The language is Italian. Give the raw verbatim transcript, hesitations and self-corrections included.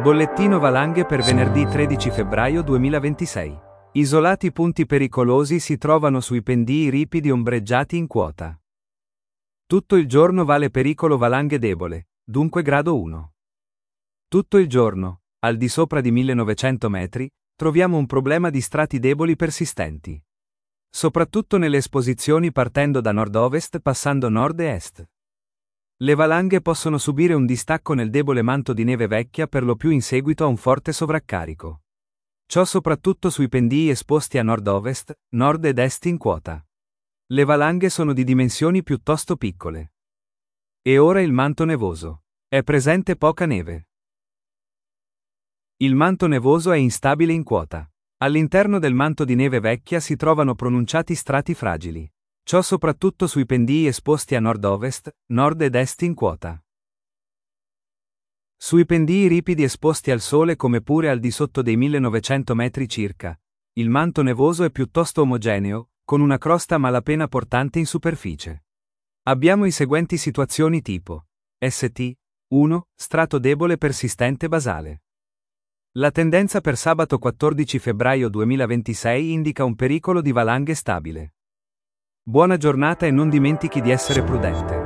Bollettino valanghe per venerdì tredici febbraio duemilaventisei. Isolati punti pericolosi si trovano sui pendii ripidi ombreggiati in quota. Tutto il giorno vale pericolo valanghe debole, dunque grado uno. Tutto il giorno, al di sopra di millenovecento metri, troviamo un problema di strati deboli persistenti. Soprattutto nelle esposizioni partendo da nord-ovest passando nord e est. Le valanghe possono subire un distacco nel debole manto di neve vecchia per lo più in seguito a un forte sovraccarico. Ciò soprattutto sui pendii esposti a nord-ovest, nord ed est in quota. Le valanghe sono di dimensioni piuttosto piccole. E ora il manto nevoso. È presente poca neve. Il manto nevoso è instabile in quota. All'interno del manto di neve vecchia si trovano pronunciati strati fragili. Ciò soprattutto sui pendii esposti a nord-ovest, nord ed est in quota. Sui pendii ripidi esposti al sole come pure al di sotto dei millenovecento metri circa, il manto nevoso è piuttosto omogeneo, con una crosta a malapena portante in superficie. Abbiamo i seguenti situazioni tipo S T uno, strato debole persistente basale. La tendenza per sabato quattordici febbraio duemilaventisei indica un pericolo di valanghe stabile. Buona giornata e non dimentichi di essere prudente.